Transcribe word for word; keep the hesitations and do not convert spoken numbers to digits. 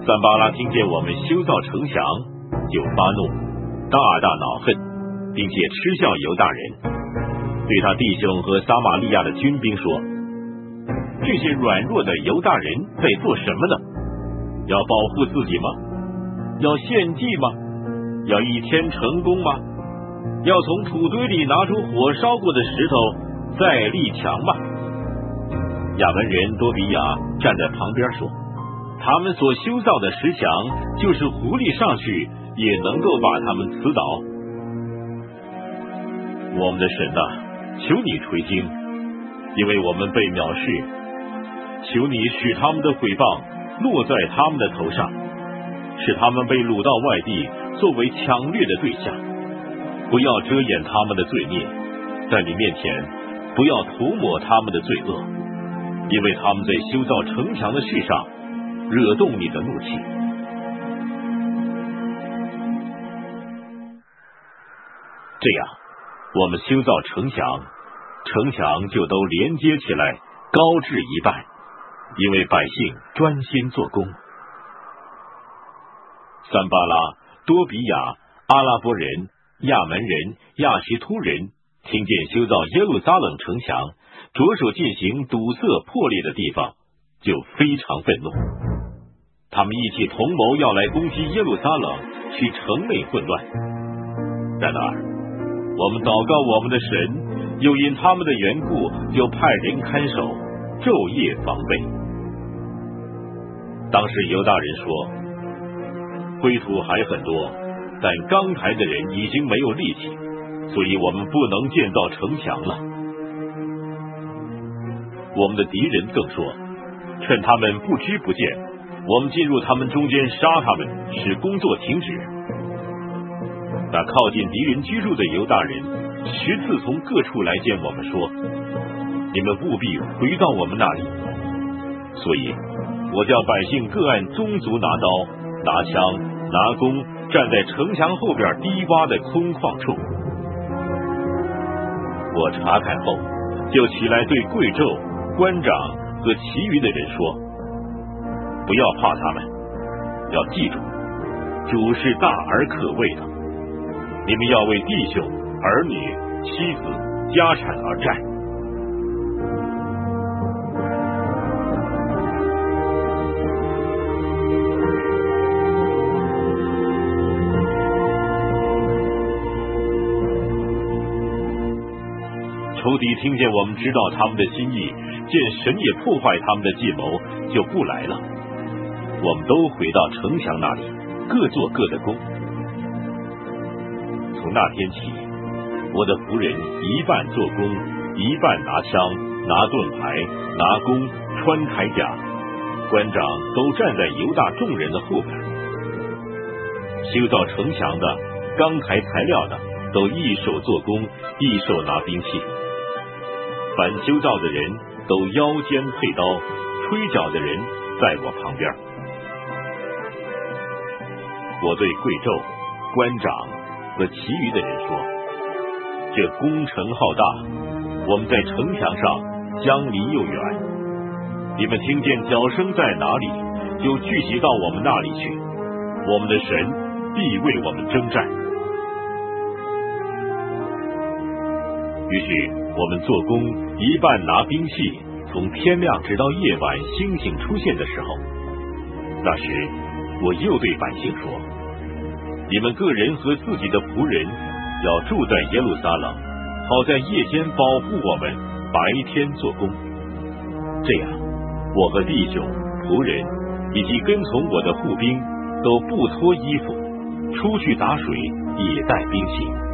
散巴拉听见我们修造城墙，就发怒，大大恼恨，并且嗤笑犹大人，对他弟兄和撒玛利亚的军兵说：这些软弱的犹大人在做什么呢？要保护自己吗？要献祭吗？要一天成功吗？要从土堆里拿出火烧过的石头再立墙吗？亚门人多比亚站在旁边说：他们所修造的石墙，就是狐狸上去也能够把他们刺倒。我们的神啊，求你垂听，因为我们被藐视，求你使他们的毁谤落在他们的头上，使他们被掳到外地，作为抢掠的对象。不要遮掩他们的罪孽，在你面前不要涂抹他们的罪恶，因为他们在修造城墙的事上惹动你的怒气。这样，我们修造城墙，城墙就都连接起来，高至一半，因为百姓专心做工。散巴拉、多比亚、阿拉伯人、亚门人、亚实突人听见修造耶路撒冷城墙，着手进行堵塞破裂的地方，就非常愤怒。他们一起同谋要来攻击耶路撒冷，使城内混乱。然而，我们祷告我们的神，又因他们的缘故，就派人看守，昼夜防备。当时犹大人说：灰土还很多，但刚才的人已经没有力气，所以我们不能建造城墙了。我们的敌人更说：趁他们不知不见，我们进入他们中间杀他们，使工作停止。那靠近敌人居住的犹大人十次从各处来见我们说：你们务必回到我们那里。所以我叫百姓各按宗族拿刀、拿枪、拿弓，站在城墙后边低洼的空旷处。我查看后，就起来对贵胄、官长和其余的人说：不要怕他们，要记住，主是大而可畏的。你们要为弟兄、儿女、妻子、家产而战。仇敌听见我们知道他们的心意，见神也破坏他们的计谋，就不来了。我们都回到城墙那里，各做各的工。从那天起，我的仆人一半做工，一半拿枪、拿盾牌、拿弓、穿铠甲。官长都站在犹大众人的后边。修造城墙的、钢材材料的，都一手做工，一手拿兵器。凡修造的人都腰间佩刀，吹角的人在我旁边。我对贵胄、官长和其余的人说：这工程浩大，我们在城墙上相离又远。你们听见脚声在哪里，就聚集到我们那里去。我们的神必为我们征战。于是我们做工，一半拿兵器，从天亮直到夜晚星星出现的时候。那时我又对百姓说：你们个人和自己的仆人要住在耶路撒冷，好在夜间保护我们，白天做工。这样，我和弟兄、仆人以及跟从我的护兵都不脱衣服，出去打水也带兵器。